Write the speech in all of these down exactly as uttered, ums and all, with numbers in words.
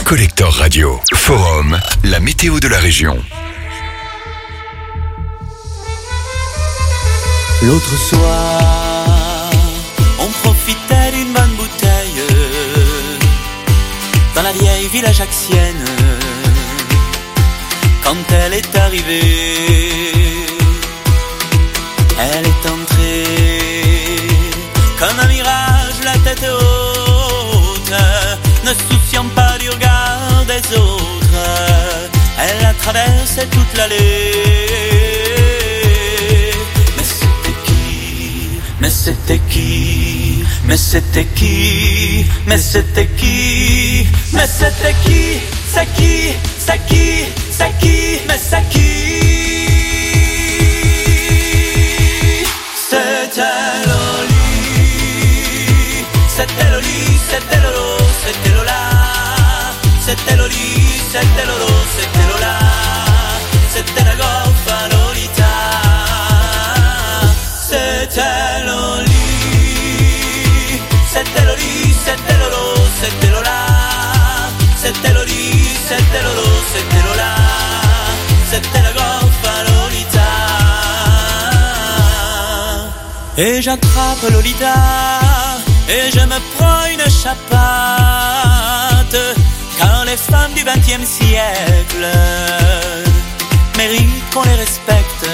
Collector Radio. Forum, la météo de la région. L'autre soir, on profitait d'une bonne bouteille dans la vieille ville ajaxienne. Quand elle est arrivée, elle est entrée comme un mirage, la tête haute, ne se souciant pas du regard des autres. Elle a traversé toute l'allée. Mais c'était qui? Mais c'était qui? Mais c'était qui? Mais c'était qui? C'est qui? C'est qui? C'est qui? Mais c'est qui? C'était Loli. C'était Loli, c'était Lolo, c'était Lola. C'était Loli, c'était Lolo, c'était Lola. C'était la goffa Lolita. C'était Loli, c'était Loli, c'était Lolo, c'était Lola. C'était Loli, c'était Lolo, c'était Lola. C'était la goffa Lolita. Et j'attrape Lolita et je me prends une chapate, car les femmes du vingtième siècle méritent qu'on les respecte.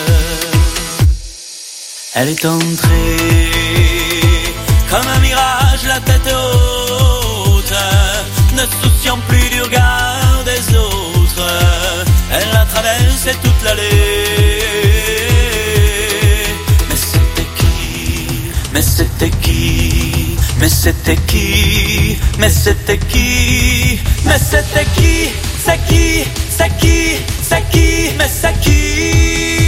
Elle est entrée comme un mirage, la tête haute, ne se souciant plus du regard des autres. Elle a traversé toute l'allée. Mais c'était qui? Mais c'était qui? Mais c'était qui? Mais c'était qui? Mais c'était qui? C'est qui? C'est qui? C'est qui? Mais c'est qui?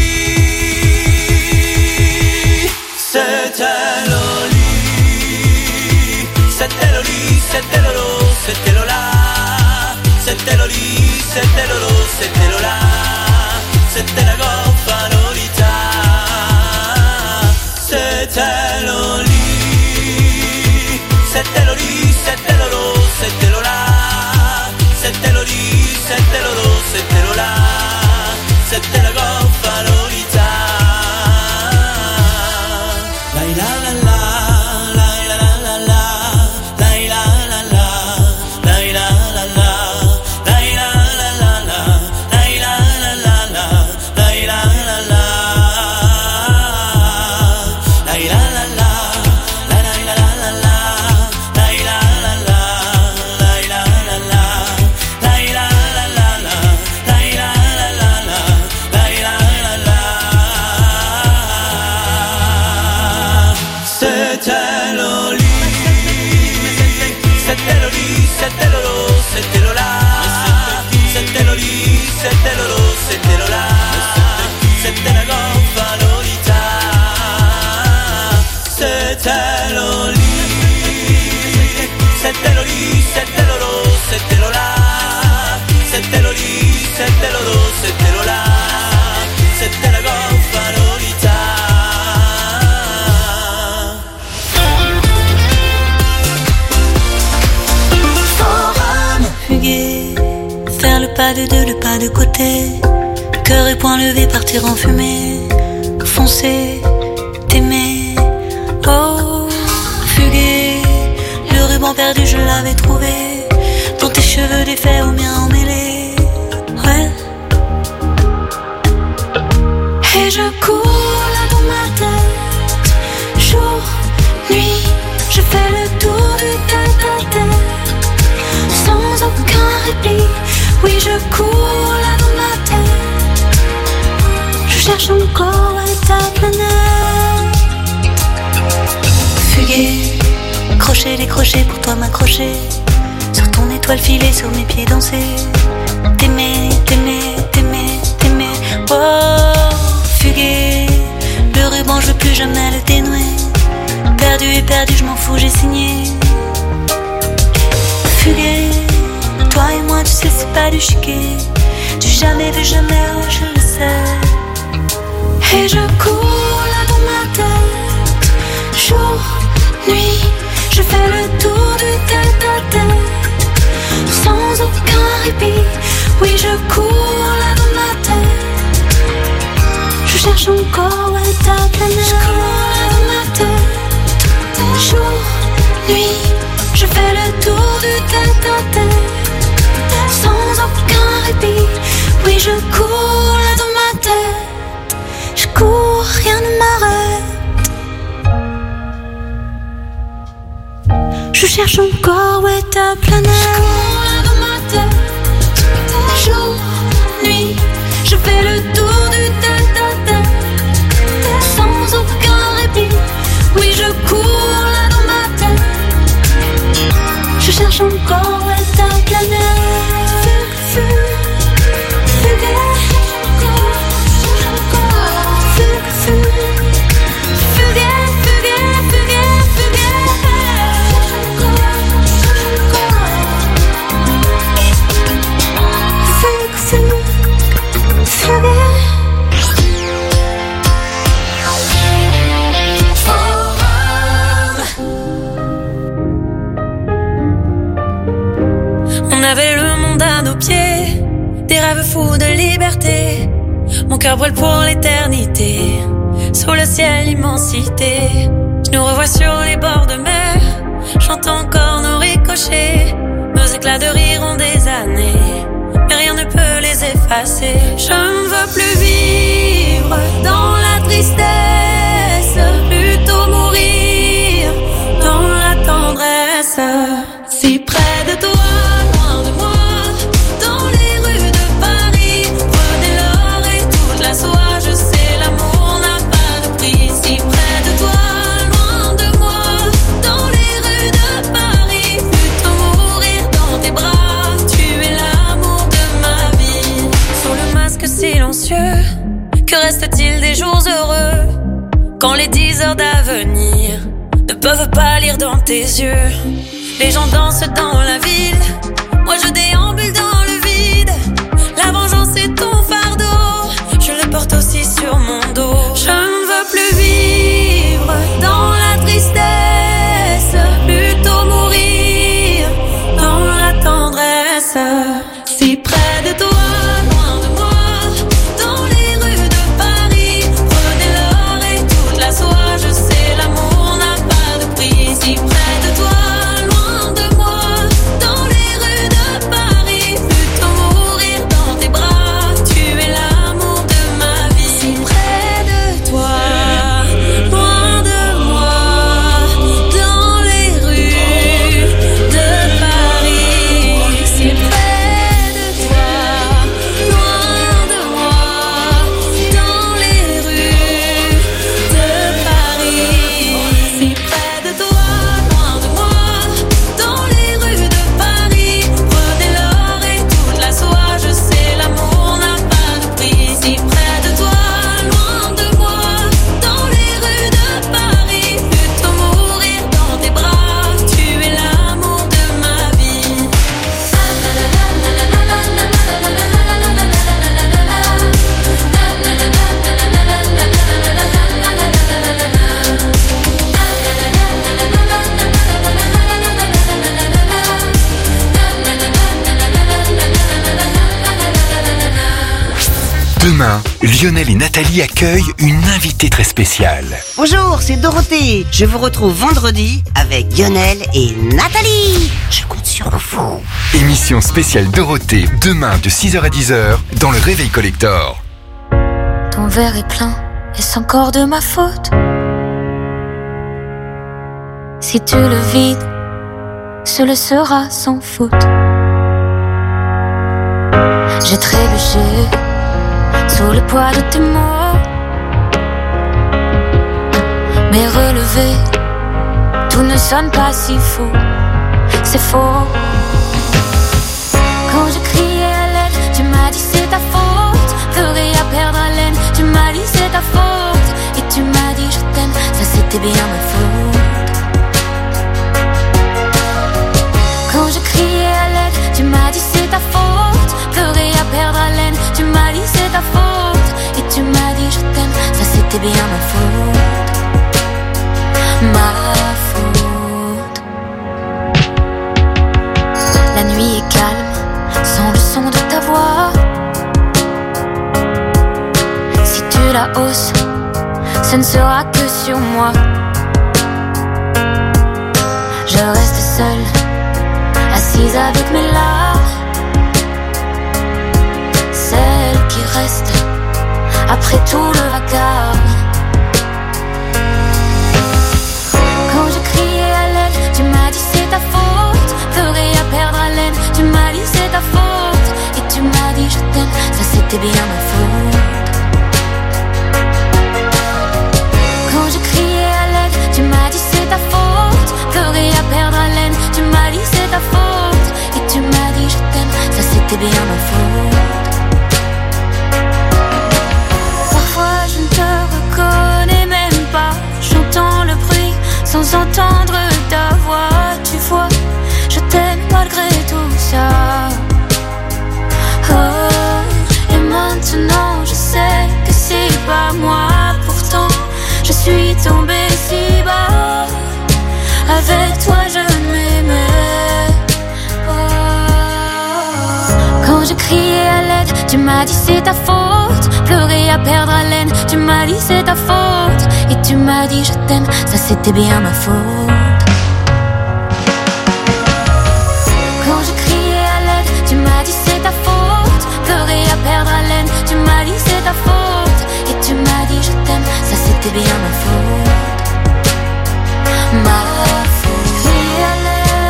C'était Loli, c'était Loli, c'était Lolo, c'était Lola. C'était Loli, c'était Lolo, c'était Lola. C'était la goffa Lolita. C'était Loli, c'était Loli, c'était Lolo, c'était Lola. C'était Loli, c'était Lolo, c'était Lola. C'était la goffa Lolita. C'était Lolo, c'était Lola. C'était Loli, c'était Lolo, c'était Lola. C'était la goffa Lolita. C'était Loli, c'était Loli, c'était Lolo, c'était Lola. C'était Loli, c'était Lolo, c'était Lola. C'était la goffa Lolita. Faire le pas de deux, le pas de côté, cœur et poing levé, partir en fumée, foncer, t'aimer, oh, fuguer. Le ruban perdu, je l'avais trouvé, dans tes cheveux défaits aux miens emmêlés, ouais. Et je cours là dans ma tête, jour, nuit, je fais le tour du tête à tête. Sans aucun répit, oui je cours là dans ma tête. Je cherche encore à ta planète. Fuguer, crochet, décrocher pour toi m'accrocher. Sur ton étoile filée, sur mes pieds danser. T'aimer, t'aimer, t'aimer, t'aimer. Oh, fuguer, le ruban je veux plus jamais le dénouer. Perdu et perdu, je m'en fous, j'ai signé. Fuguer, toi et moi, tu sais, c'est pas du chiquet. Du jamais vu jamais, oh, je le sais. Et je cours là dans ma tête, jour, nuit, je fais le tour du tête à tête. Sans Oui, je cours là dans ma tête. Je cherche encore où est ta planète. Je cours là dans ma tête. Jour, nuit, je fais le tour du tête à tête. Sans aucun répit. Oui, je cours là dans ma tête. Je cours, rien ne m'arrête. Je cherche encore où est ta planète. Je cours là dans ma tête. Jour, nuit, je fais le tour du tête à tête. Sans aucun répit. Oui, je cours là dans ma tête. Je cherche encore où est ta planète. Fugue, fugue, fugue. On avait le monde à nos pieds, des rêves fous de liberté. Mon cœur brûle pour l'éternité, sous le ciel immensité. Je nous revois sur les bords de mer, j'entends encore nos ricochets. Nos éclats de rire ont des années, mais rien ne peut les effacer. Je ne veux plus vivre dans la tristesse, plutôt mourir dans la tendresse. Si près de toi, loin de moi, dans les rues de Paris, prenez l'or et toute la soie. Je sais, l'amour n'a pas de prix. Si près de toi, loin de moi, dans les rues de Paris, plutôt mourir dans tes bras. Tu es l'amour de ma vie. Sous le masque silencieux, que reste-t-il des jours heureux, quand les dix heures d'avenir ne peuvent pas lire dans tes yeux? Les gens dansent dans la ville, moi je déambule dans le vide. La vengeance est ton fardeau, je le porte aussi sur mon dos. Je ne veux plus vivre dans la tristesse, plutôt mourir dans la tendresse. Si près de toi, loin de moi, dans les rues de Paris, prenez l'or et toute la soie. Je sais, l'amour n'a pas de prix. Si près de toi, Demain, Lionel et Nathalie accueillent une invitée très spéciale. Bonjour, c'est Dorothée. Je vous retrouve vendredi avec Lionel et Nathalie. Je compte sur vous. Émission spéciale Dorothée, demain de six heures à dix heures, dans le Réveil Collector. Ton verre est plein, est-ce encore de ma faute? Si tu le vides, ce le sera sans faute. J'ai trébuché sous le poids de tes mots, mais relevé, tout ne sonne pas si faux. C'est faux. Quand je criais à l'aide, tu m'as dit c'est ta faute. Pleurer à perdre haleine, tu m'as dit c'est ta faute. Et tu m'as dit je t'aime, ça c'était bien ma faute. Quand je criais à l'aide, tu m'as dit c'est ta faute. Pleurer à perdre haleine, tu m'as dit c'est ta faute. Et tu m'as dit je t'aime, ça c'était bien ma faute. Ma faute. La nuit est calme, sans le son de ta voix. la hausse, ce ne sera que sur moi. Je reste seule, assise avec mes larmes, celle qui reste après tout le vacarme. Quand je criais à l'aide, tu m'as dit c'est ta faute. Pleurer à perdre haleine, tu m'as dit c'est ta faute. Et tu m'as dit je t'aime, ça c'était bien ma faute. Quand je criais à l'aide, tu m'as dit c'est ta faute. Pleurer à perdre haleine, tu m'as dit c'est ta faute. Et tu m'as dit je t'aime, ça c'était bien ma faute. Parfois je ne te reconnais même pas, j'entends le bruit sans entendre ta voix. Tu vois, je t'aime malgré tout ça. Oh, et maintenant je sais que c'est pas moi. Pourtant je suis tombée si bas. Avec toi je m'aimais. Oh. Quand je criais à l'aide, tu m'as dit c'est ta faute. Pleurer à perdre haleine, tu m'as dit c'est ta faute. Et tu m'as dit je t'aime, ça c'était bien ma faute. Quand je criais à l'aide, tu m'as dit c'est ta faute. Pleurer à perdre haleine, tu m'as dit c'est ta faute. Et tu m'as dit je t'aime, ça c'était bien ma faute. Ma faute. Crier à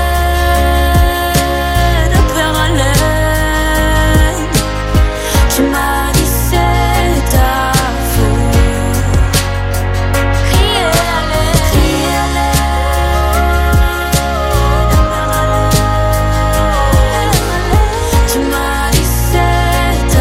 l'aide, à perdre haleine, tu m'as dit c'est ta faute. Crier à l'aide, crier à l'aide, à perdre haleine, tu m'as dit c'est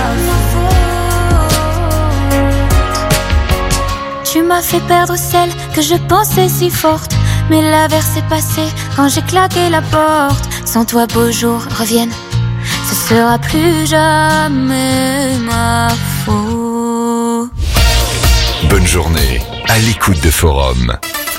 ta faute. Tu m'as fait perdre celle que je pensais si forte, mais l'averse est passée quand j'ai claqué la porte. Sans toi beaux jours reviennent, ce sera plus jamais ma faute. Bonne journée à l'écoute de Forum.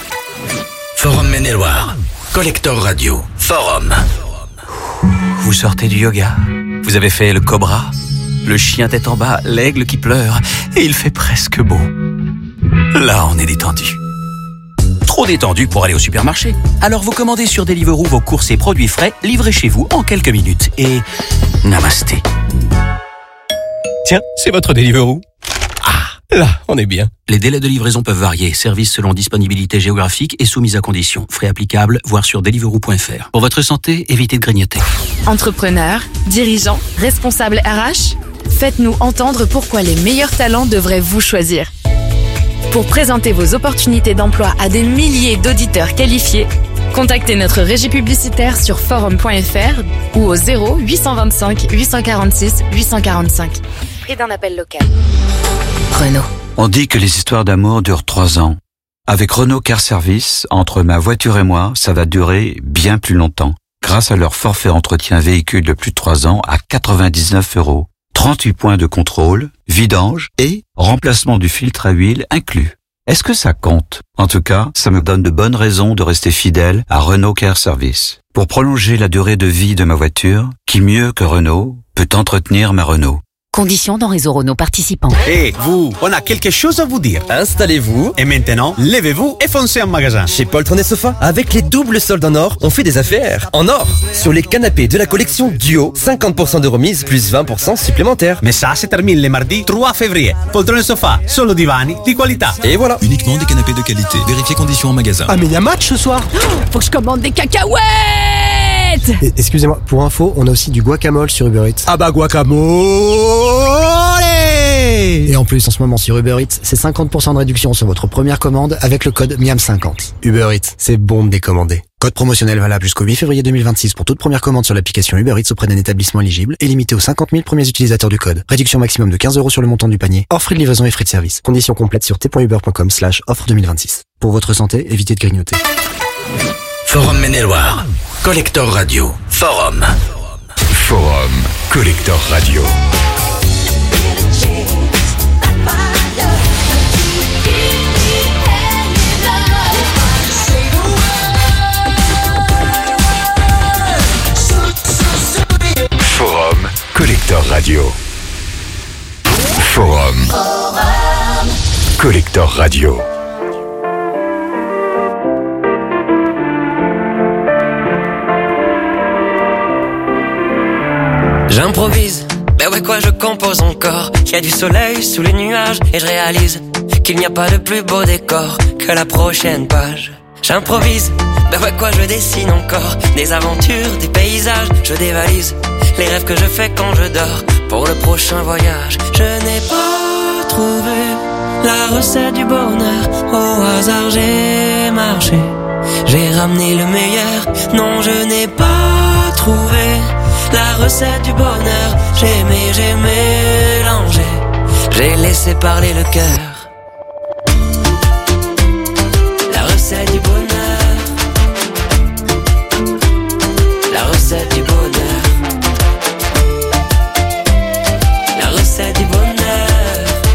Forum Maine-et-Loire, Collector Radio, Forum. Vous sortez du yoga, vous avez fait le cobra, le chien tête en bas, l'aigle qui pleure, et il fait presque beau. Là, on est détendu. Trop détendu pour aller au supermarché. Alors vous commandez sur Deliveroo vos courses et produits frais, livrés chez vous en quelques minutes. Et namasté. Tiens, c'est votre Deliveroo. Ah, là, on est bien. Les délais de livraison peuvent varier. Service selon disponibilité géographique et soumise à conditions. Frais applicables, voir sur deliveroo point f r. Pour votre santé, évitez de grignoter. Entrepreneurs, dirigeants, responsables R H, faites-nous entendre pourquoi les meilleurs talents devraient vous choisir. Pour présenter vos opportunités d'emploi à des milliers d'auditeurs qualifiés, contactez notre régie publicitaire sur forum point f r ou au zéro huit cent vingt-cinq huit cent quarante-six huit cent quarante-cinq. Prix d'un appel local. Renault. On dit que les histoires d'amour durent trois ans. Avec Renault Car Service, entre ma voiture et moi, ça va durer bien plus longtemps. Grâce à leur forfait entretien véhicule de plus de trois ans à quatre-vingt-dix-neuf euros. trente-huit points de contrôle, vidange et remplacement du filtre à huile inclus. Est-ce que ça compte? En tout cas, ça me donne de bonnes raisons de rester fidèle à Renault Car Service. Pour prolonger la durée de vie de ma voiture, qui mieux que Renault peut entretenir ma Renault? Conditions dans réseau Renault participant. Hé, hey, vous, on a quelque chose à vous dire. Installez-vous. Et maintenant, levez-vous et foncez en magasin. Chez Poltron et Sofa, avec les doubles soldes en or, on fait des affaires en or. Sur les canapés de la collection Duo, cinquante pour cent de remise plus vingt pour cent supplémentaires. Mais ça, se termine le mardi trois février. Poltron et Sofa, solo divani di qualità. Et voilà. Uniquement des canapés de qualité. Vérifiez conditions en magasin. Ah mais il y a match ce soir. Oh, faut que je commande des cacahuètes. Et, excusez-moi, pour info, on a aussi du guacamole sur Uber Eats. Ah bah guacamole. Et en plus, en ce moment sur Uber Eats, c'est cinquante pour cent de réduction sur votre première commande avec le code miam cinquante. Uber Eats, c'est bon de décommander. Code promotionnel valable jusqu'au huit février deux mille vingt-six pour toute première commande sur l'application Uber Eats auprès d'un établissement éligible et limité aux cinquante mille premiers utilisateurs du code. Réduction maximum de quinze euros sur le montant du panier, hors frais de livraison et frais de service. Conditions complètes sur t point uber point com slash offre deux mille vingt-six. Pour votre santé, évitez de grignoter. Forum Maine-et-Loire, Collector Radio, Forum. Forum, Collector Radio. Forum, Collector Radio. Forum. Collector Radio. J'improvise, ben ouais quoi je compose encore. Il y a du soleil sous les nuages et je réalise qu'il n'y a pas de plus beau décor que la prochaine page. J'improvise, ben ouais quoi je dessine encore des aventures, des paysages, je dévalise les rêves que je fais quand je dors pour le prochain voyage. Je n'ai pas trouvé la recette du bonheur, au hasard j'ai marché, j'ai ramené le meilleur. Non, je n'ai pas trouvé la recette du bonheur, j'ai aimé, j'ai mélangé, j'ai laissé parler le cœur. La recette du bonheur, la recette du bonheur, la recette du bonheur,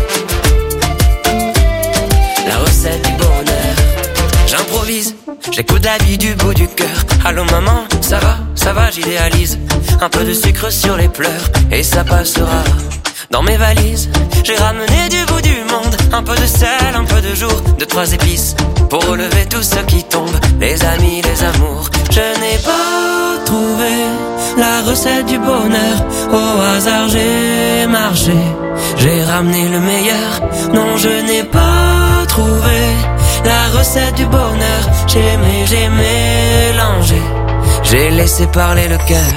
la recette du bonheur. J'improvise, j'écoute la vie du bout du cœur. Allô maman, ça va, ça va, j'idéalise. Un peu de sucre sur les pleurs et ça passera. Dans mes valises, j'ai ramené du bout du monde un peu de sel, un peu de jour, de trois épices pour relever tout ce qui tombe, les amis, les amours. Je n'ai pas trouvé la recette du bonheur, au hasard j'ai marché, j'ai ramené le meilleur. Non, je n'ai pas trouvé la recette du bonheur, j'ai aimé, j'ai mélangé, j'ai laissé parler le cœur.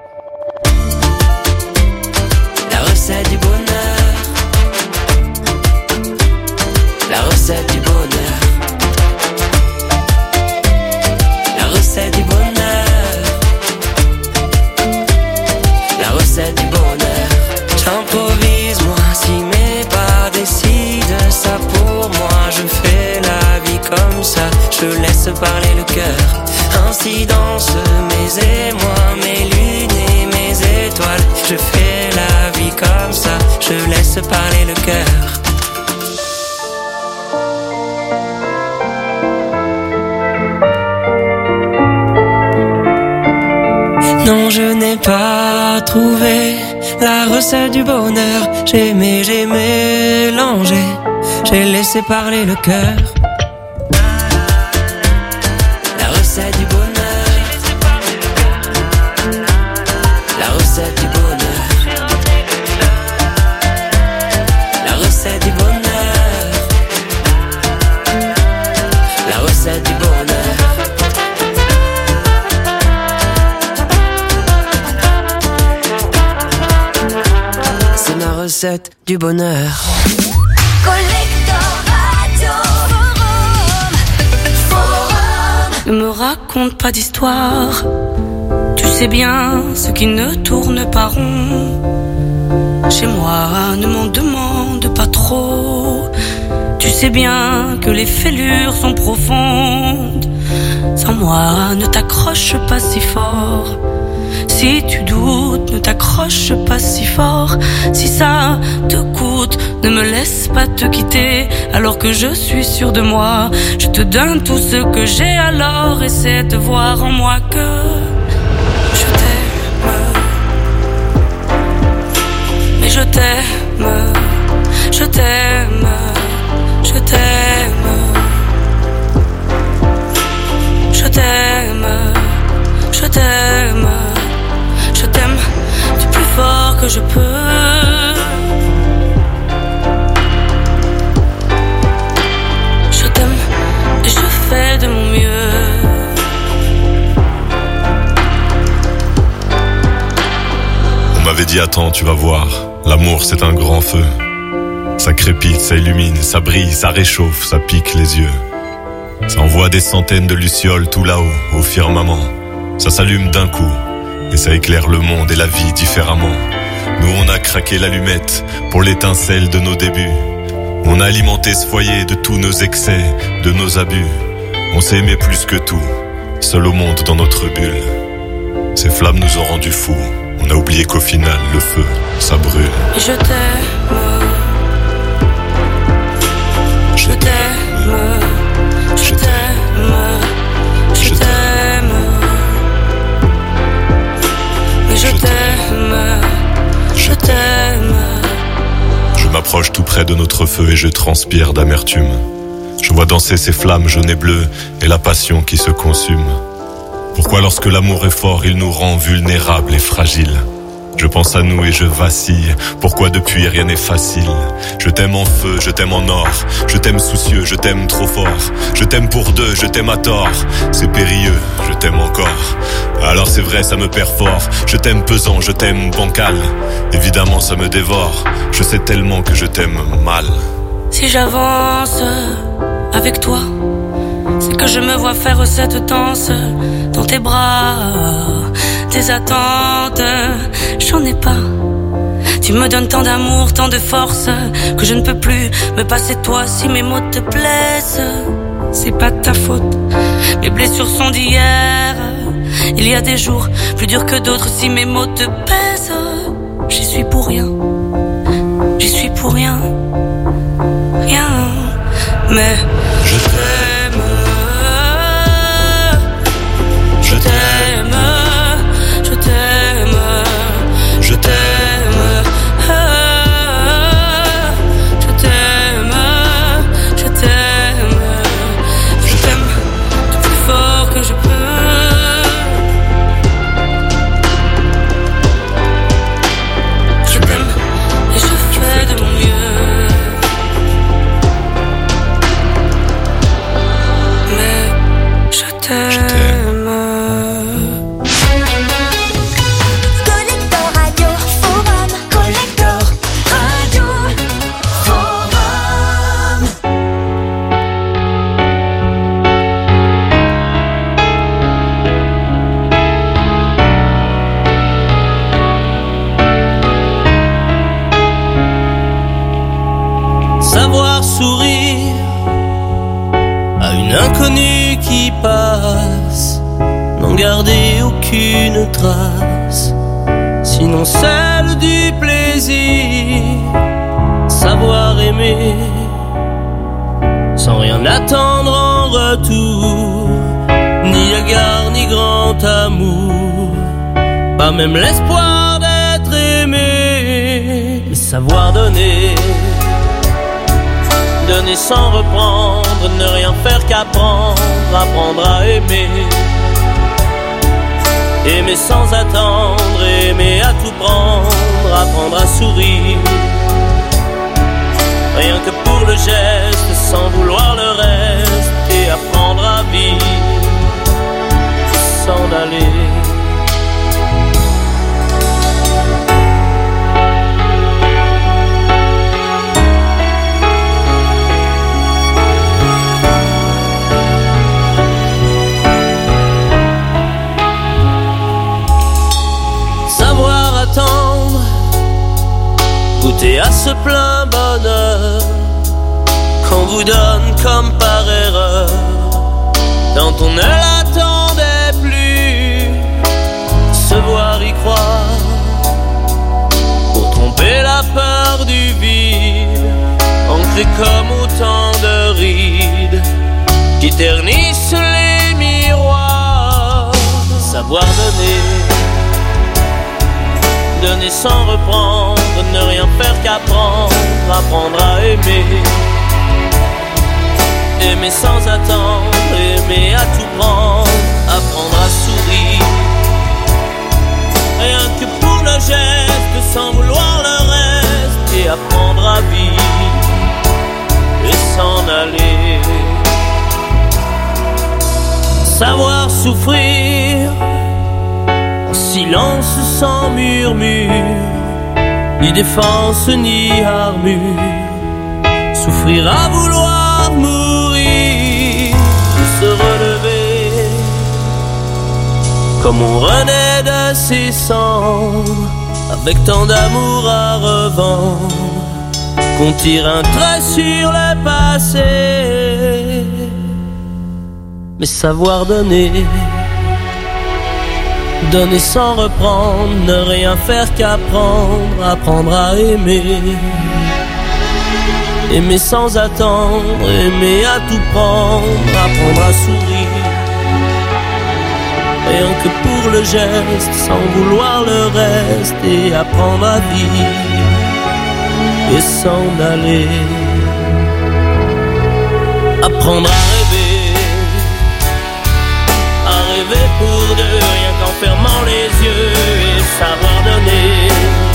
La recette du bonheur, la recette du bonheur, la recette du bonheur, la recette du bonheur. J'improvise moi, si mes pas décident ça pour moi, je fais la vie comme ça, je laisse parler le cœur. Ainsi dansent mes émois, mes lunes et mes étoiles. Je fais la vie comme ça, je laisse parler le cœur. Non, je n'ai pas trouvé la recette du bonheur. J'ai aimé, j'ai mélangé, j'ai laissé parler le cœur. La recette du bonheur, la recette du bonheur, la recette du bonheur, la recette du bonheur. C'est ma recette du bonheur. Ne me raconte pas d'histoire, tu sais bien ce qui ne tourne pas rond. Chez moi, ne m'en demande pas trop, tu sais bien que les fêlures sont profondes. Sans moi, ne t'accroche pas si fort. Si tu doutes, ne t'accroche pas si fort. Si ça te coûte, ne me laisse pas te quitter alors que je suis sûr de moi. Je te donne tout ce que j'ai, alors essaie de voir en moi que je t'aime. Mais je t'aime, je t'aime, je t'aime, je t'aime, je t'aime. Je t'aime du plus fort que je peux. Je t'aime et je fais de mon mieux. On m'avait dit attends, tu vas voir, l'amour c'est un grand feu. Ça crépite, ça illumine, ça brille, ça réchauffe, ça pique les yeux. Ça envoie des centaines de lucioles tout là-haut, au firmament. Ça s'allume d'un coup et ça éclaire le monde et la vie différemment. Nous on a craqué l'allumette pour l'étincelle de nos débuts. On a alimenté ce foyer de tous nos excès, de nos abus. On s'est aimé plus que tout, seul au monde dans notre bulle. Ces flammes nous ont rendus fous. On a oublié qu'au final le feu, ça brûle. Je t'aime, je t'aime, je t'aime, je t'aime. Mais je t'aime, je t'aime. Je m'approche tout près de notre feu et je transpire d'amertume. Je vois danser ces flammes jaunes et bleues et la passion qui se consume. Pourquoi lorsque l'amour est fort, il nous rend vulnérables et fragiles? Je pense à nous et je vacille. Pourquoi depuis rien n'est facile? Je t'aime en feu, je t'aime en or. Je t'aime soucieux, je t'aime trop fort. Je t'aime pour deux, je t'aime à tort. C'est périlleux, je t'aime encore. Alors c'est vrai, ça me perd fort. Je t'aime pesant, je t'aime bancal. Évidemment ça me dévore. Je sais tellement que je t'aime mal. Si j'avance avec toi, c'est que je me vois faire cette danse dans tes bras. Tes attentes, j'en ai pas. Tu me donnes tant d'amour, tant de force, que je ne peux plus me passer de toi. Si mes mots te blessent, c'est pas de ta faute. Mes blessures sont d'hier. Il y a des jours plus durs que d'autres. Si mes mots te pèsent, j'y suis pour rien. J'y suis pour rien. Rien. Mais je t'aime. Je t'aime. Je t'aime. Je t'aime. Je t'aime. Je t'aime. Je t'aime du plus fort que je peux. Je t'aime et je fais de mon mieux. Mais je t'aime. Collector Radio Forum. Collector Radio Forum. Savoir sourire à une inconnue qui passe, n'en garder aucune trace, sinon celle du plaisir. Savoir aimer sans rien attendre en retour, ni égard ni grand amour, pas même l'espoir d'être aimé. Mais savoir donner, donner sans reprendre, ne rien faire qu'apprendre, apprendre à aimer. Aimer sans attendre, aimer à tout prendre, apprendre à sourire. Rien que pour le geste, sans vouloir le reste, et apprendre à vivre, s'en aller. Goûter à ce plein bonheur qu'on vous donne comme par erreur, quand on ne l'attendait plus. Se voir y croire pour tromper la peur du vide, ancré comme autant de rides qui ternissent les miroirs. Savoir donner, donner sans reprendre, ne rien faire qu'apprendre, apprendre à aimer. Aimer sans attendre, aimer à tout prendre, apprendre à sourire. Rien que pour le geste, sans vouloir le reste, et apprendre à vivre et s'en aller. Savoir souffrir en silence sans murmure, ni défense ni armure. Souffrir à vouloir mourir, se relever comme on renaît de ses cendres, avec tant d'amour à revendre qu'on tire un trait sur le passé. Mais savoir donner, donner sans reprendre, ne rien faire qu'apprendre, apprendre à aimer. Aimer sans attendre, aimer à tout prendre, apprendre à sourire. Rien que pour le geste, sans vouloir le reste, et apprendre à vivre et s'en aller. Apprendre à rêver, à rêver pour de rien qu'en fermant les yeux et savoir donner.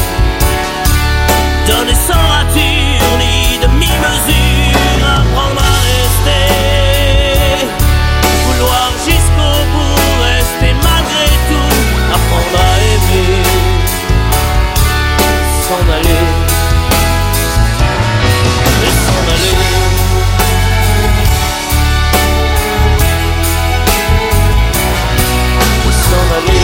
Donner sans rature ni demi-mesure, apprendre à rester, vouloir jusqu'au bout, rester malgré tout, apprendre à aimer, s'en aller, et s'en aller. Et s'en aller.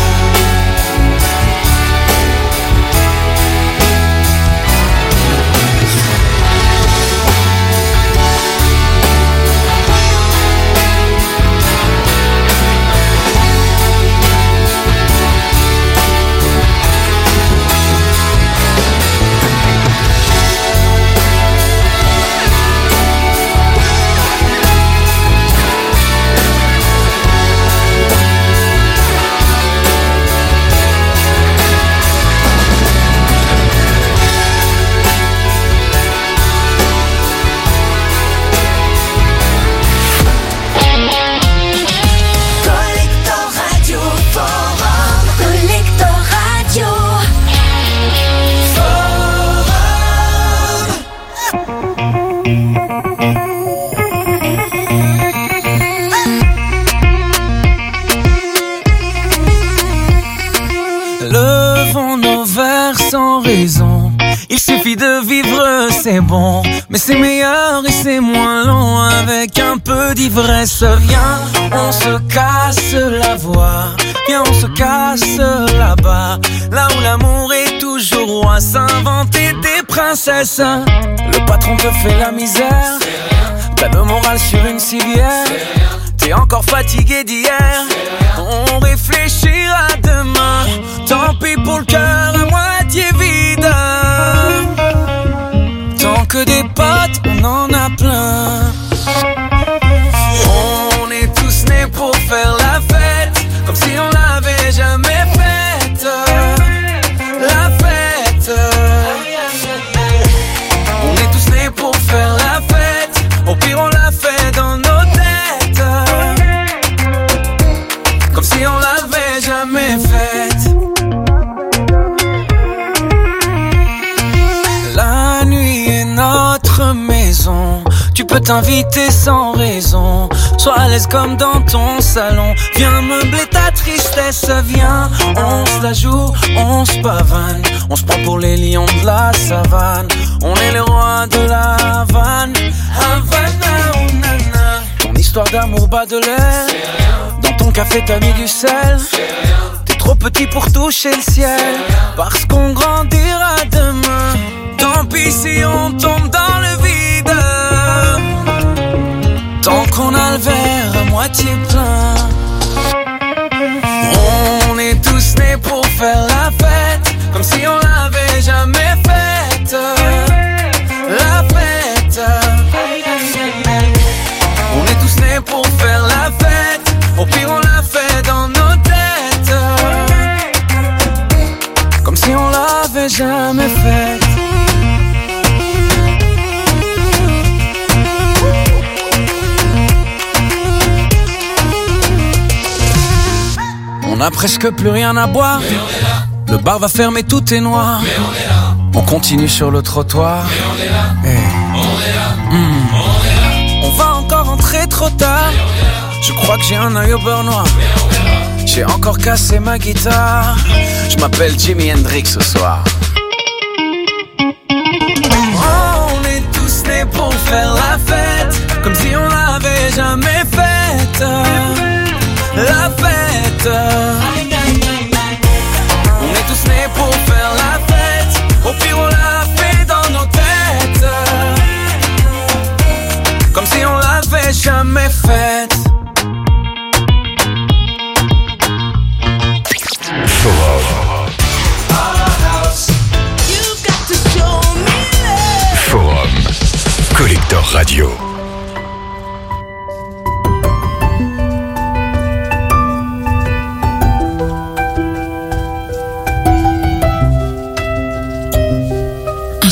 Il suffit de vivre, c'est bon, mais c'est meilleur et c'est moins long avec un peu d'ivresse. Viens, on se casse la voix, viens, on se casse là-bas, là où l'amour est toujours roi, s'inventer des princesses. Le patron te fait la misère, t'as le moral sur une civière, t'es encore fatigué d'hier, on réfléchira demain, tant pis pour le cœur à moitié vide. Tant que des potes, on en a plein. On est tous nés pour faire la fête, comme si on l'avait jamais faite. La fête. On est tous nés pour faire la fête, au pire on l'a fait dans nos têtes, comme si on l'avait jamais faite. La nuit est notre maison, tu peux t'inviter sans raison, sois à l'aise comme dans ton salon. Viens meubler ta tristesse, viens, on se la joue, on se pavane, on se prend pour les lions de la savane, on est les rois de la Havane. Havana, oh nana. Ton histoire d'amour bat de l'air, dans ton café t'as mis du sel, t'es trop petit pour toucher le ciel, parce qu'on grandira demain. Tant pis si on tombe dans le vide, tant qu'on a le verre à moitié plein. On est tous nés pour faire la fête, comme si on l'avait jamais faite. La fête. On est tous nés pour faire la fête, au pire on l'a fait dans nos têtes, comme si on l'avait jamais faite. On a presque plus rien à boire, le bar va fermer, tout est noir, on, on continue sur le trottoir, on est là, hey. On est là, mmh. on est là. On va encore rentrer trop tard, je crois que j'ai un œil au beurre noir, j'ai encore cassé ma guitare, je m'appelle Jimi Hendrix ce soir. Oh, on est tous nés pour faire la fête, comme si on l'avait jamais faite. La fête. On est tous nés pour faire la fête, au pire on l'a fait dans nos têtes, comme si on l'avait jamais faite. Forum Collector Radio.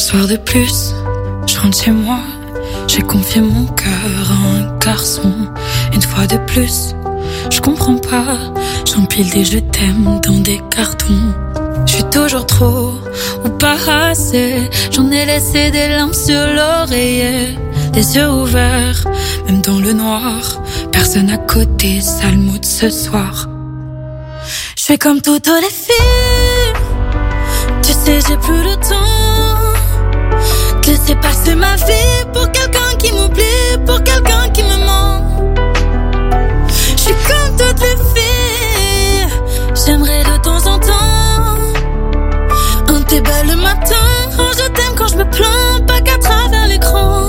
soir de plus, je rentre chez moi. J'ai confié mon cœur à un garçon. Une fois de plus, je comprends pas. J'empile des je t'aime dans des cartons. Je suis toujours trop ou pas assez. J'en ai laissé des larmes sur l'oreiller. Les yeux ouverts, même dans le noir. Personne à côté, sale mood ce soir. Je fais comme toutes les filles. Tu sais, j'ai plus le temps de laisser passer ma vie pour quelqu'un qui m'oublie, pour quelqu'un qui me ment. Je suis comme toutes les filles. J'aimerais de temps en temps un thé belle le matin. Oh, je t'aime quand je me plains, pas qu'à travers l'écran.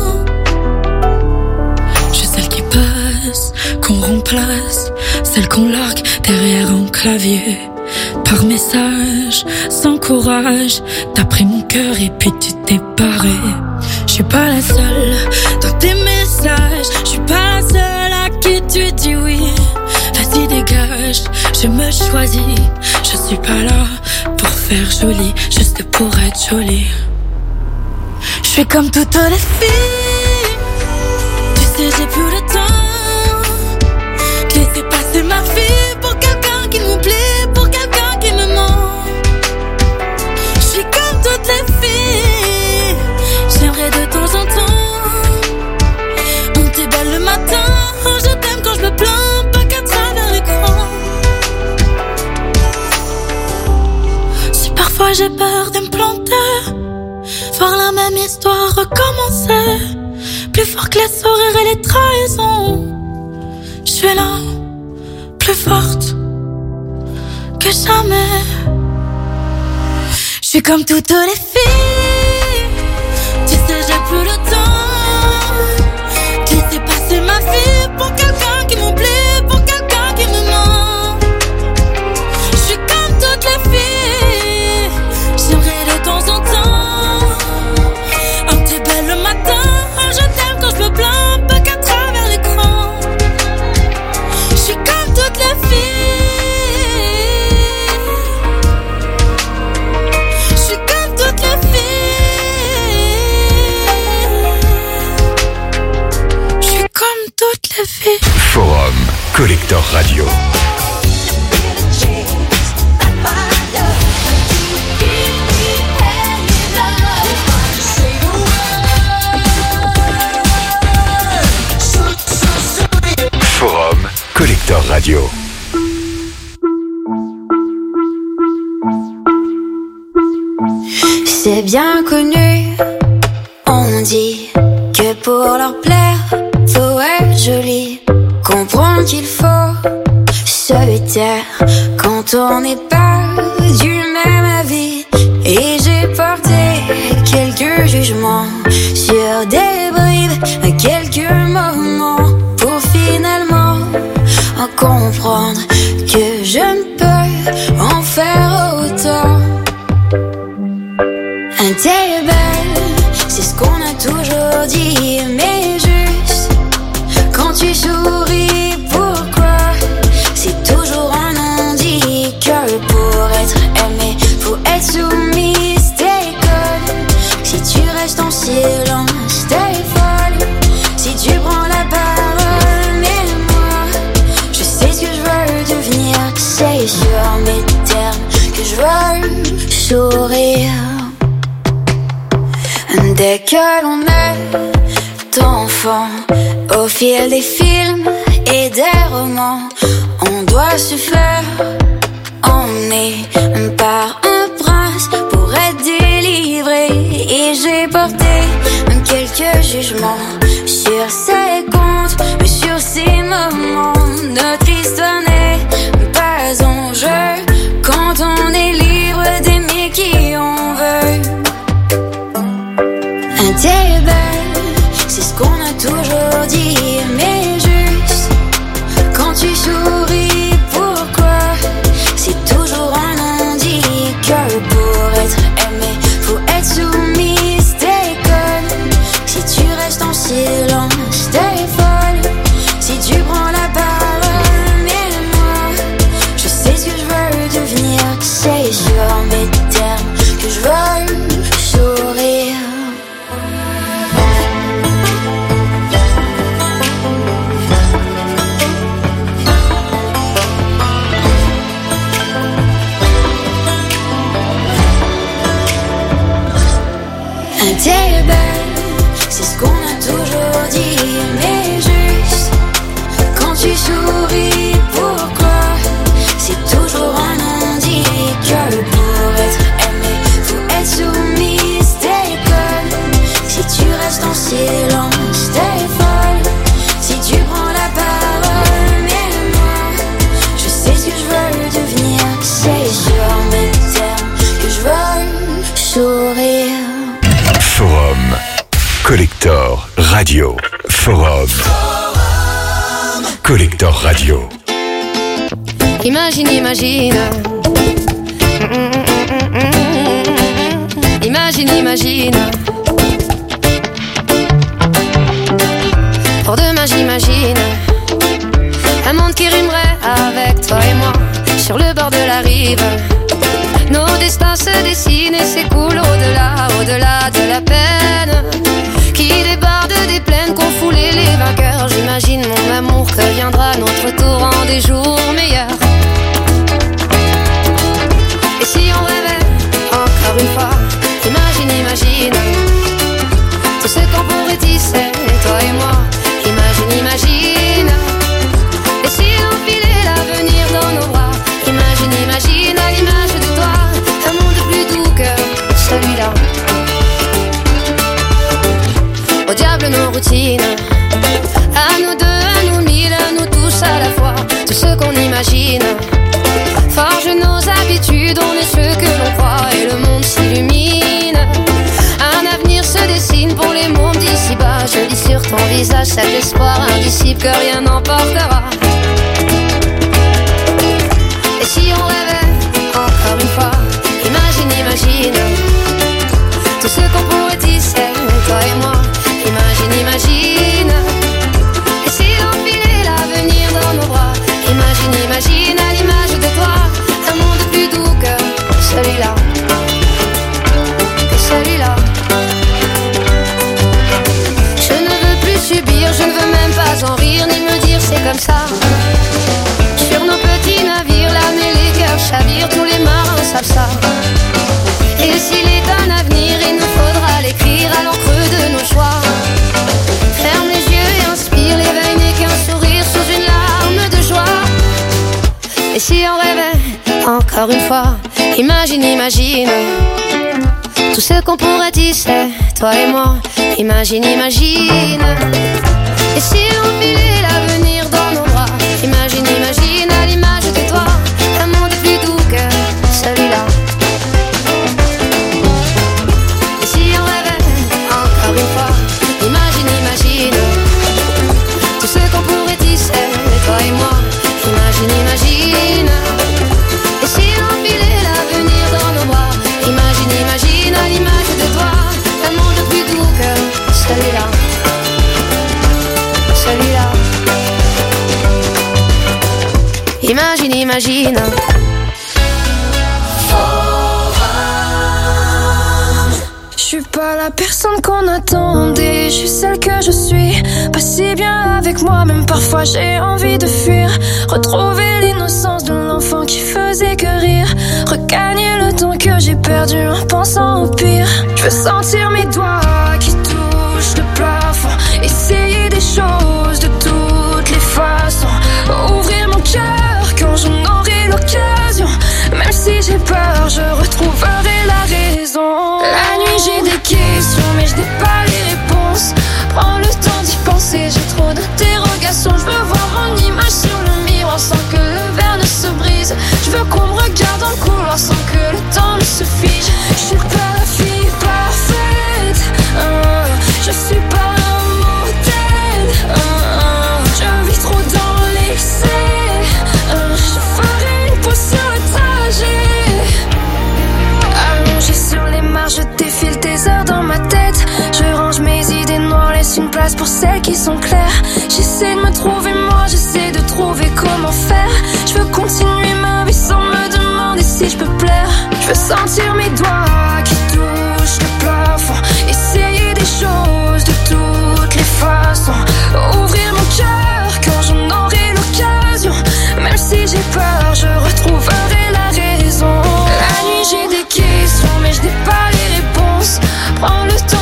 Je suis celle qui passe, qu'on remplace, celle qu'on largue derrière un clavier. Par message, sans courage, t'as pris mon cœur et puis tu t'es barré. Je suis pas la seule dans tes messages. Je suis pas la seule à qui tu dis oui. Vas-y dégage, je me choisis. Je suis pas là pour faire joli, juste pour être jolie. Je suis comme toutes les filles. Tu sais j'ai plus le temps de laisser passer ma vie pour quelqu'un qui m'oublie, pour quelqu'un qui me ment. Je suis comme toutes les filles. J'aimerais de temps en temps on t'est belle le matin. Oh, je t'aime quand je me plains, pas qu'à travers l'écran. Si parfois j'ai peur de me planter, voir la même histoire recommencer, plus fort que les sourires et les trahisons. Je suis là, plus forte que jamais. Je suis comme toutes les filles. Tu sais j'ai plus le temps de laisser passer ma vie pour quelqu'un qui m'oublie, pour quelqu'un qui me ment. Je suis comme toutes les filles. J'aimerais de temps en temps un petit bel le matin. Oh, je t'aime quand je me plains, pas qu'à travers l'écran. Je suis comme toutes les filles. Je suis comme toutes les filles. Je suis comme toutes les filles. Forum Collector Radio. Forum Collector Radio. C'est bien connu, on dit que pour leur plaire, faut être joli. Comprendre qu'il faut se taire quand on n'est pas du même avis. Et j'ai porté quelques jugements sur des bribes, quelques moments, pour finalement en comprendre que je ne peux en faire autant. Un t'es belle, c'est ce qu'on a toujours dit, mais juste quand tu souris, pourquoi c'est toujours un non-dit, que pour être aimé, faut être soumise, t'es conne. Si tu restes en silence, t'es folle. Si tu prends la parole, mais moi, je sais ce que je veux devenir. C'est sur mes termes que je veux sourire. Dès que l'on est enfant, au fil des films et des romans, on doit se faire emmener par un prince pour être délivré. Et j'ai porté quelques jugements sur ces contes, sur ces moments. Notre histoire n'est pas en jeu quand on est libre d'aimer qui on veut. T'es belle, c'est ce qu'on a toujours dit, mais juste quand tu souris, pourquoi c'est toujours un non-dit, que pour être aimé, faut être soumise, t'es conne. Si tu restes en silence, t'es La terre est belle, c'est ce qu'on a toujours dit. Mais juste, quand tu souris, pourquoi c'est toujours un non-dit? Que pour être aimé, faut être soumise. T'es conne, si tu restes en silence. T'es folle, si tu prends la parole. Mais moi, je sais ce que je veux devenir. C'est sur mes termes que je veux sourire. Forum Collector Radio. Forum Collector Radio. Imagine, imagine. Imagine, imagine. Pour demain j'imagine un monde qui rimerait avec toi et moi sur le bord de la rive. Nos destins se dessinent et s'écoulent au-delà, au-delà de la peine qui déborde des plaines qu'ont foulé les vainqueurs. J'imagine mon amour que viendra notre tour en des jours meilleurs. Et si on rêvait encore une fois, imagine, imagine tout ce qu'on pourrait tisser, toi et moi. Imagine, imagine. Et si on filait l'avenir dans nos bras, imagine, imagine à l'image de toi un monde plus doux que celui-là. Au diable nos routines, à nous deux, à nous mille, à nous tous à la fois. Tout ce qu'on imagine forge nos habitudes, on est ceux que l'on croit et le monde s'illumine. Un avenir se dessine pour les mômes d'ici-bas. Je lis sur ton visage cet espoir indicible que rien n'emportera. Et si on rêvait encore une fois, imagine, imagine tout ce qu'on pourrait tisser, toi et moi. Imagine, imagine. Et si on filait l'avenir dans nos bras, imagine, imagine à l'image de toi un monde plus doux que celui-là, que celui-là. Je ne veux plus subir, je ne veux même pas en rire ni me dire c'est comme ça. Sur nos petits navires, l'âme et les cœurs chavirent, tous les marins savent ça. Et s'il est un avenir, il nous faudra l'écrire à l'encre de nos choix. Ferme les yeux et inspire, l'éveil n'est qu'un sourire sous une larme de joie. Et si on rêvait encore une fois, imagine, imagine tout ce qu'on pourrait tisser, toi et moi. Imagine, imagine. Et si on filait l'avenir dans nos bras, imagine, imagine à l'image de toi un monde plus doux que celui-là. Et si on rêvait encore une fois, imagine, imagine tout ce qu'on pourrait tisser, toi et moi. Imagine, imagine. Et si on filait l'avenir dans nos bras, imagine, imagine à l'image de toi un monde plus doux que celui-là, celui-là. Imagine, imagine. Je suis pas la personne qu'on attendait, je suis celle que je suis. Pas si bien avec moi, même parfois j'ai envie de fuir. Retrouver l'innocence de l'enfant qui faisait que rire. Regagner le temps que j'ai perdu en pensant au pire. Je veux sentir mes doigts qui touchent le plafond. Essayer des choses de toutes les façons. Ouvrir mon cœur quand j'en aurai l'occasion. Même si j'ai peur, je retrouverai la raison. La nuit j'ai des questions mais je n'ai pas les réponses. Prends le temps d'y penser, j'ai trop d'interrogations. Je veux voir mon image sur le miroir sans que le verre ne se brise. Je veux qu'on me regarde dans le couloir sans que le temps ne se fige. Je suis pas la fille parfaite, euh, je suis pas un modèle, euh, euh, je vis trop dans l'excès, euh, je ferai une pause sur le trajet. Allongé sur les marches, je défile tes heures dans ma tête. Je range mes idées noires, laisse une place pour celles qui sont claires. J'essaie de me trouver moi, j'essaie de trouver comment faire. Je veux continuer ma vie sans me demander si je peux plaire. Je veux sentir mes doigts qui touchent le plafond. Essayer des choses de toutes les façons. Ouvrir mon cœur quand j'en aurai l'occasion. Même si j'ai peur, je retrouverai la raison. La nuit j'ai des questions mais je n'ai pas les réponses. Prends le temps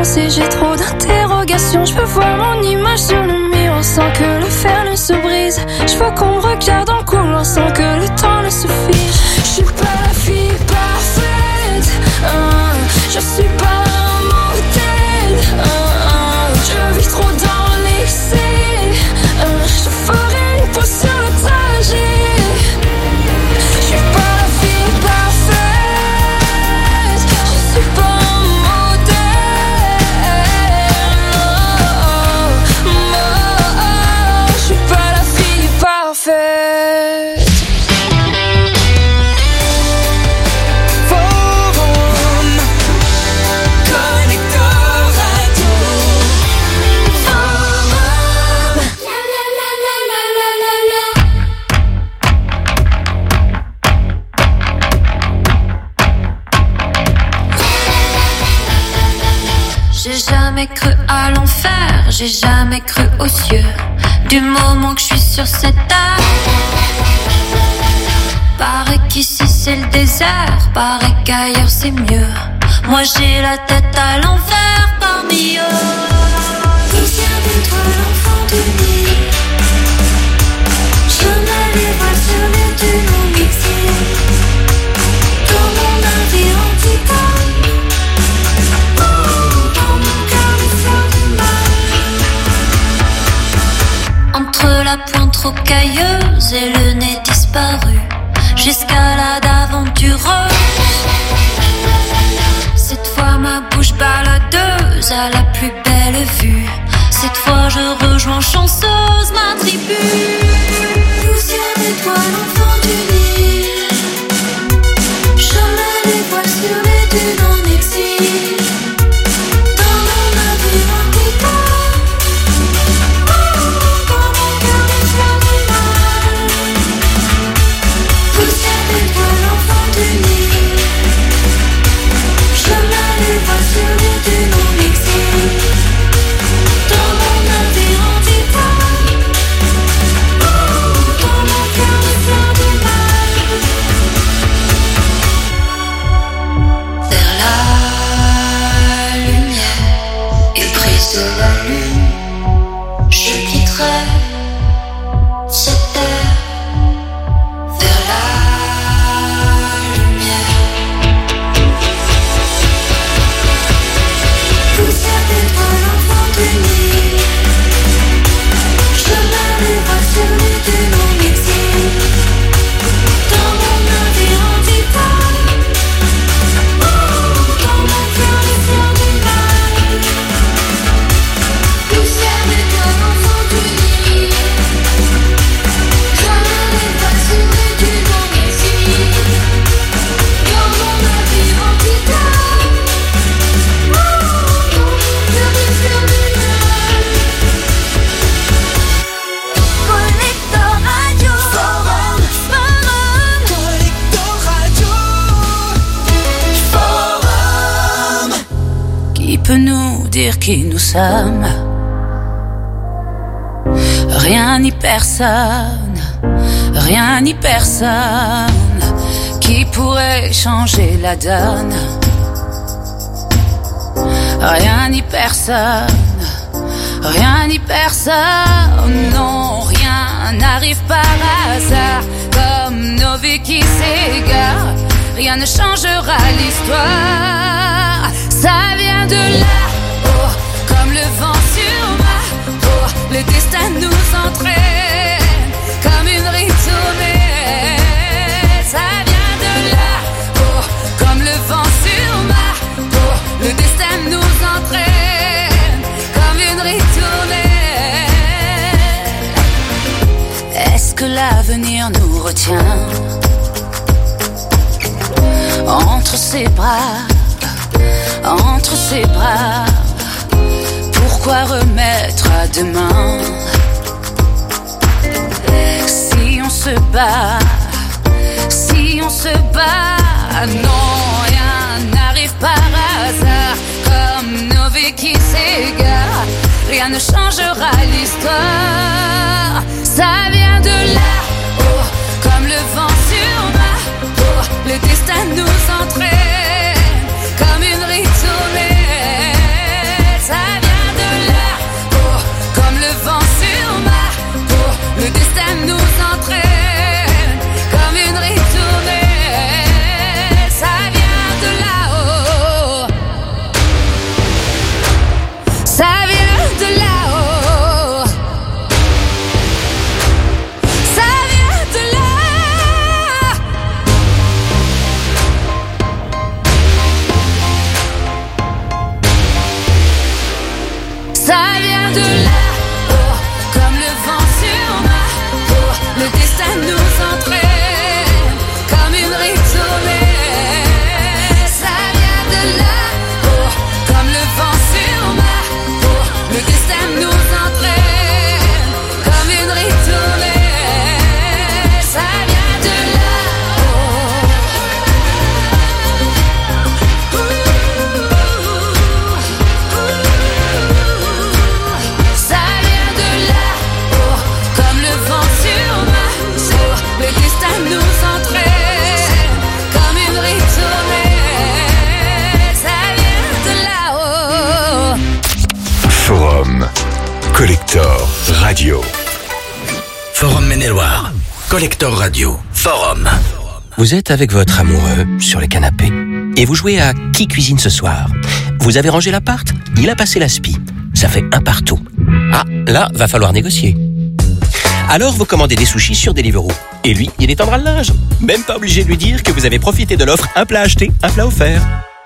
pensées, j'ai trop d'interrogations. Je veux voir mon image sur le mur sans que le fer ne se brise. Je veux qu'on me regarde en couloir sans que le temps ne se fige. Je suis pas la fille parfaite, hein. Je suis pas un modèle, hein. Je vis trop dans l'excès, hein. Je ferai une pause sur le trajet. Je suis pas la fille parfaite, je suis pas un modèle, oh, oh, oh. Je suis pas la fille parfaite. J'ai jamais cru à l'enfer, j'ai jamais cru aux cieux. Du moment que je suis sur cette terre, paraît qu'ici c'est le désert, paraît qu'ailleurs c'est mieux. Moi j'ai la tête à l'envers parmi eux. Souviens-toi l'enfant du nid, je mets les voiles sur les dunes au Mexique. Dans mon navire en titane, entre la pointe rocailleuse et le nez disparu, j'escalade aventureuse. Cette fois ma bouche baladeuse a la plus belle vue. Cette fois je rejoins chanceuse ma tribu. Poussière d'étoiles enfant du Nil, je mets les voiles sur les dunes en exil. Dans mon navire en titane, poussière d'étoiles enfant du Nil, je mets les voiles sur les dunes en exil. Dans mon navire en titane, dans mon cœur de fleur du mal. Vers la lumière éprise de la lune, je quitterai cette terre. Vers la lumière, poussière d'étoiles enfant du Nil, je mets les voiles sur les dunes en exil. Dans mon navire en titane, dans mon cœur de fleur du mal. Poussière d'étoiles enfant du Nil, je mets les voiles sur les dunes en exil. Dans mon navire en titane, dans mon cœur de fleur du mal. Collector Radio, Forum, Forum, Collector Radio, Forum. Qui peut nous dire qui nous sommes? Rien ni personne, rien ni personne qui pourrait changer la donne. Rien ni personne, rien ni personne, non, rien n'arrive par hasard. Comme nos vies qui s'égarent, rien ne changera l'histoire. Ça vient de là-haut, comme le vent sur ma peau. Le destin nous entraîne comme une ritournelle. Ça vient de là-haut, comme le vent sur ma peau. Le destin nous entraîne comme une ritournelle. Est-ce que l'avenir nous retient entre ses bras, entre ses bras? Pourquoi remettre à demain? Si on se bat, si on se bat, non, rien n'arrive par hasard. Comme nos vies qui s'égarent, rien ne changera l'histoire. Ça vient de là-haut, comme le vent sur ma peau. Le destin nous entraîne comme une ritournelle. Collector Radio. Forum Maine-et-Loire. Collector Radio. Forum. Vous êtes avec votre amoureux sur le canapé et vous jouez à qui cuisine ce soir. Vous avez rangé l'appart, il a passé l'aspi. Ça fait un partout. Ah, là, va falloir négocier. Alors vous commandez des sushis sur Deliveroo. Et lui, il étendra le linge. Même pas obligé de lui dire que vous avez profité de l'offre un plat acheté, un plat offert.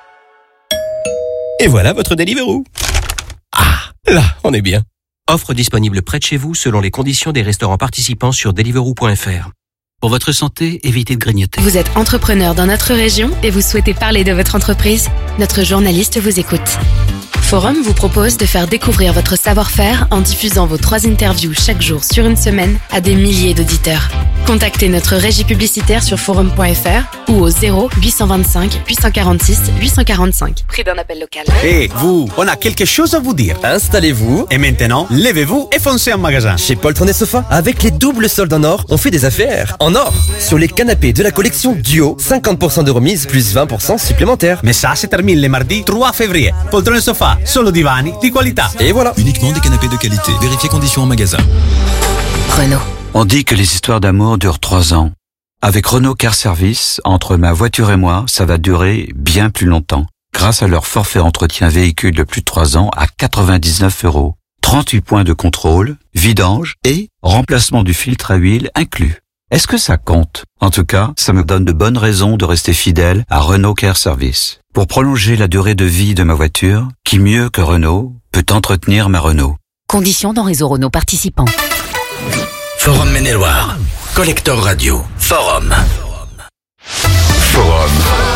Et voilà votre Deliveroo. Ah, là, on est bien. Offre disponible près de chez vous selon les conditions des restaurants participants sur deliveroo point f r. Pour votre santé, évitez de grignoter. Vous êtes entrepreneur dans notre région et vous souhaitez parler de votre entreprise? Notre journaliste vous écoute. Forum vous propose de faire découvrir votre savoir-faire en diffusant vos trois interviews chaque jour sur une semaine à des milliers d'auditeurs. Contactez notre régie publicitaire sur forum point f r ou au zéro huit cent vingt-cinq huit cent quarante-six huit cent quarante-cinq. Prix d'un appel local. Hé, hey, vous, on a quelque chose à vous dire. Installez-vous. Et maintenant, levez-vous et foncez en magasin. Chez Poltron et Sofa, avec les doubles soldes en or, on fait des affaires. En or, sur les canapés de la collection Duo, cinquante pour cent de remise plus vingt pour cent supplémentaires. Mais ça, c'est terminé le mardi trois février. Poltron et Sofa, solo divani di qualità. Et voilà. Uniquement des canapés de qualité. Vérifiez conditions en magasin. Renault. On dit que les histoires d'amour durent trois ans. Avec Renault Car Service, entre ma voiture et moi, ça va durer bien plus longtemps. Grâce à leur forfait entretien véhicule de plus de trois ans à quatre-vingt-dix-neuf euros. trente-huit points de contrôle, vidange et remplacement du filtre à huile inclus. Est-ce que ça compte? En tout cas, ça me donne de bonnes raisons de rester fidèle à Renault Car Service. Pour prolonger la durée de vie de ma voiture, qui mieux que Renault peut entretenir ma Renault? Conditions dans réseau Renault participants. Forum Maine-et-Loire. Collector Radio. Forum. Forum.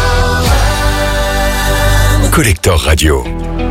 Collector Radio.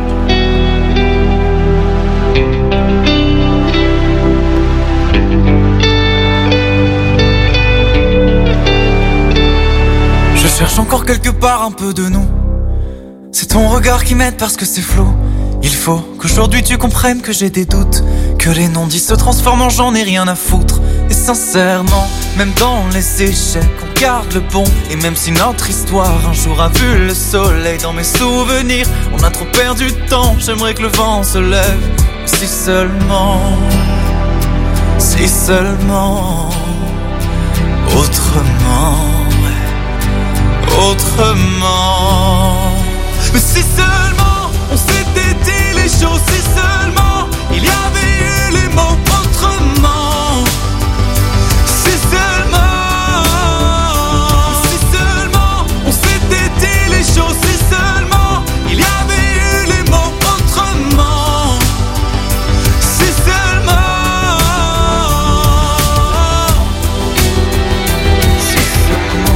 Je cherche encore quelque part un peu de nous. C'est ton regard qui m'aide parce que c'est flou. Il faut qu'aujourd'hui tu comprennes que j'ai des doutes, que les non-dits se transforment en j'en ai rien à foutre. Et sincèrement, même dans les échecs, on garde le bon. Et même si notre histoire un jour a vu le soleil, dans mes souvenirs, on a trop perdu de temps. J'aimerais que le vent se lève. Si seulement, si seulement, autrement, autrement. Mais si seulement on s'était dit les choses, si seulement il y avait eu les mots autrement. Si seulement, si seulement on s'était dit les choses, si seulement il y avait eu les mots autrement. Si seulement, si seulement.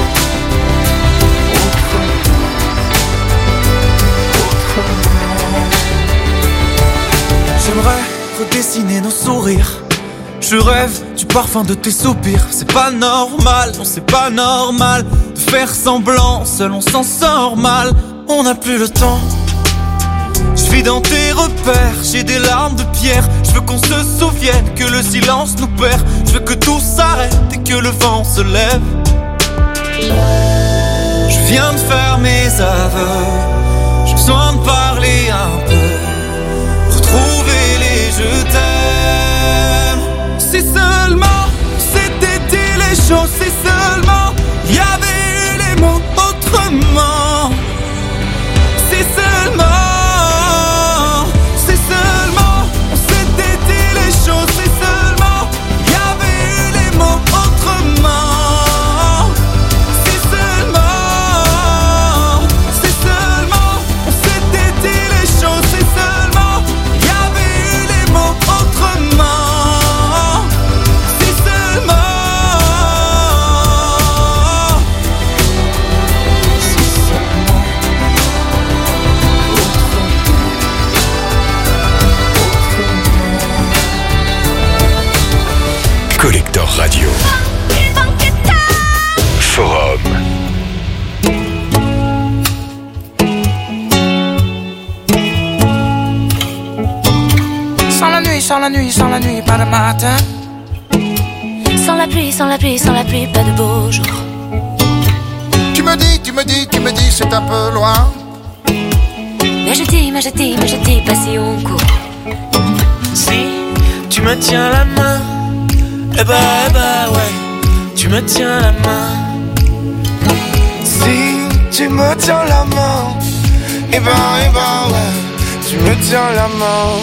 J'aimerais redessiner nos sourires. Je rêve du parfum de tes soupirs. C'est pas normal, non c'est pas normal de faire semblant, seul on s'en sort mal. On n'a plus le temps. Je vis dans tes repères, j'ai des larmes de pierre. Je veux qu'on se souvienne que le silence nous perd. Je veux que tout s'arrête et que le vent se lève. Je viens de faire mes aveux. J'ai besoin de parler un peu. Retrouver les je t'aime. Si seulement c'était dit les choses, si seulement il y avait eu les mots autrement. Si seulement, si seulement on s'était dit les choses, si seulement il y avait eu les mots autrement. Si seulement, si seulement on s'était dit les choses, si seulement il y avait eu les mots autrement. Si seulement, si seulement. Collector Radio. Forum. Sans la nuit, sans la nuit, sans la nuit, pas de matin. Sans la pluie, sans la pluie, sans la pluie, pas de beau jour. Tu me dis, tu me dis, tu me dis, c'est un peu loin. Mais je dis, mais je dis, mais je dis pas si on court. Si me tiens la main. Eh bah, eh bah ouais, tu me tiens la main. Si tu me tiens la main, eh ben, eh ben ouais, tu me tiens la main.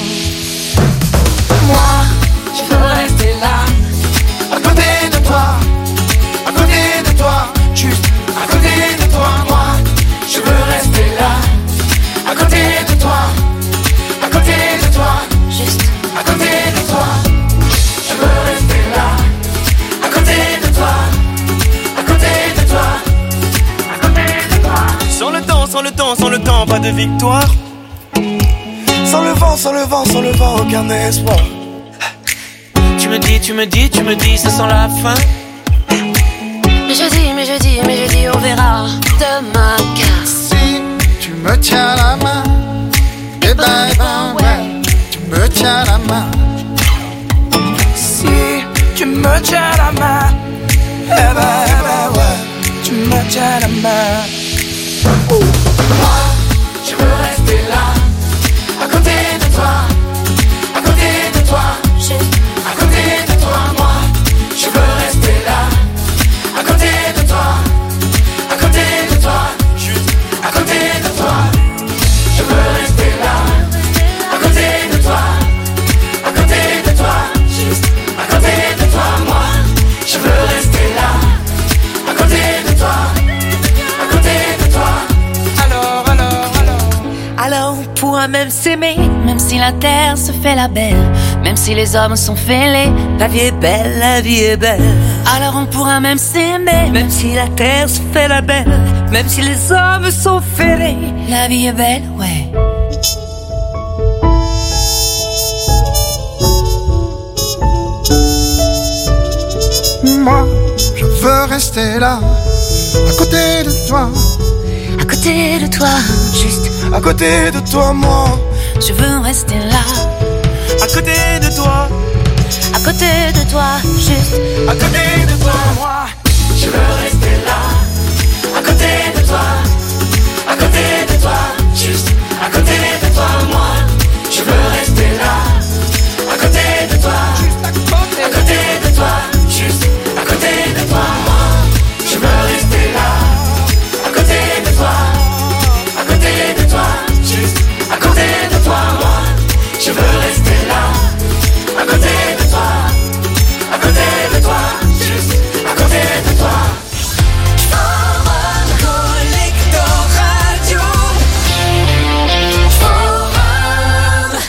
Moi, je veux rester là, à côté de toi, à côté de toi, juste à côté de toi. Moi, je veux rester là, à côté de toi, à côté de toi, juste à côté de toi. Je veux rester là, à côté de toi, à côté de toi, à côté de toi. Sans le temps, sans le temps, sans le temps, pas de victoire. Sans le vent, sans le vent, sans le vent, aucun espoir. Tu me dis, tu me dis, tu me dis, ça sent la fin. Mais je dis, mais je dis, mais je dis, on verra demain car si tu me tiens la main, eh ben, eh ben ouais, tu me tiens la main. Si tu me tiens la main, eh ben, eh ben ouais, tu me tiens la main. Moi, je veux rester là, à côté de toi, à côté de toi, juste à côté de toi. Moi, je veux rester là, à côté de toi, à côté de toi, juste à côté de toi. Je veux rester là, à côté de toi, à côté de toi, juste à côté de toi. Moi, je veux rester là, à côté de toi, à côté de toi. Alors, alors, alors. Alors on pourra même s'aimer, même si la terre se fait la belle, même si les hommes sont fêlés. La vie est belle, la vie est belle. Alors on pourra même s'aimer, même si la terre se fait la belle, même si les hommes sont fêlés. La vie est belle, ouais. Moi, je veux rester là, à côté de toi, à côté de toi, juste à côté de toi. Moi, je veux rester là, à côté de toi, à côté de toi, juste à côté de toi. Moi, je veux rester là, à côté de toi, à côté de toi, juste à côté de toi. Moi, je veux rester là, à côté de toi, juste à côté, à côté de toi, juste à côté de toi. Moi, je veux rester là, à côté de toi, à côté de toi, juste à côté de toi. Moi, je veux rester là, à côté de toi, à côté de toi, juste à côté de toi. Forum Collector Radio. Forum.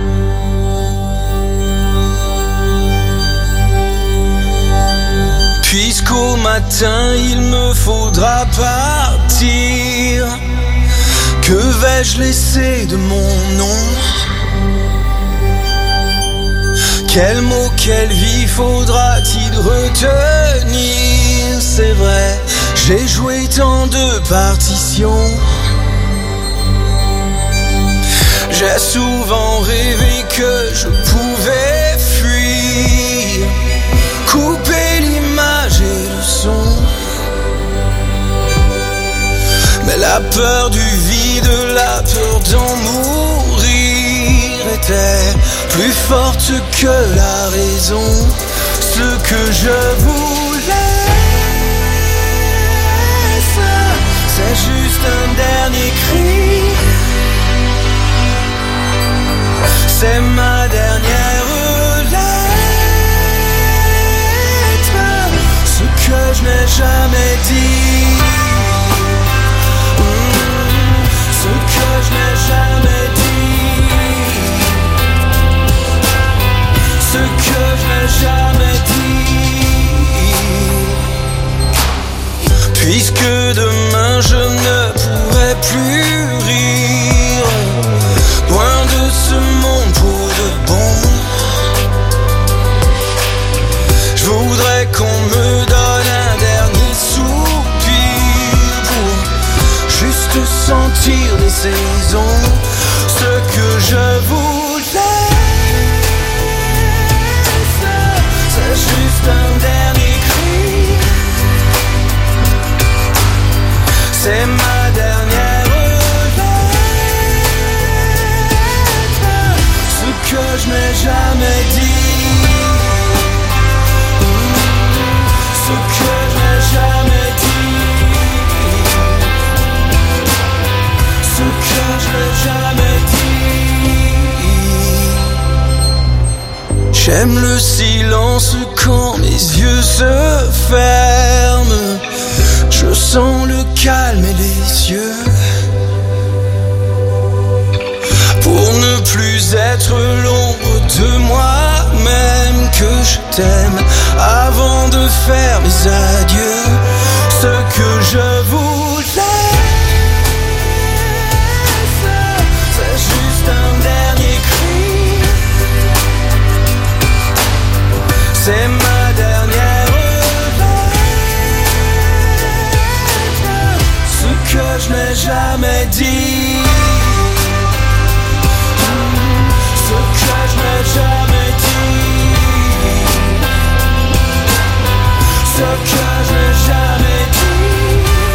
Puisqu'au matin il me faudra partir, que vais-je laisser de mon nom? Quel mot, quelle vie faudra-t-il retenir? C'est vrai, j'ai joué tant de partitions. J'ai souvent rêvé que je pouvais fuir, couper l'image et le son. Mais la peur du vide, la peur d'en mourir était plus forte que la raison. Ce que je voulais, c'est juste un dernier cri. C'est ma dernière lettre, ce que je n'ai jamais dit, ce que je n'ai jamais dit, ce que je n'ai jamais dit. Puisque demain je ne pourrai plus rire, loin de ce monde pour de bon, je voudrais qu'on me donne un dernier soupir pour juste sentir les saisons. Ce que je voulais, c'est juste un dernier cri. C'est ma dernière J'aime le silence quand mes yeux se ferment. Je sens le calme et les cieux. Pour ne plus être l'ombre de moi-même, que je t'aime avant de faire mes adieux. Ce que je vous laisse, c'est juste un dernier cri. C'est ma dernière lettre, ce que je n'ai jamais dit. Ce que je n'ai jamais dit, ce que je n'ai jamais dit,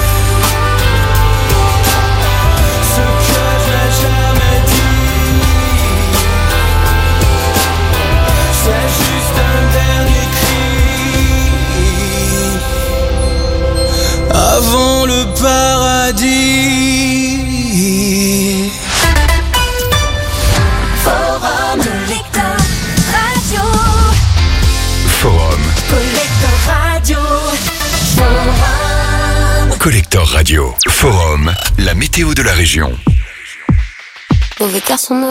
ce que je n'ai jamais dit, c'est juste un dernier cri avant le paradis. Collector Radio. Forum, la météo de la région. Mauvais garçon.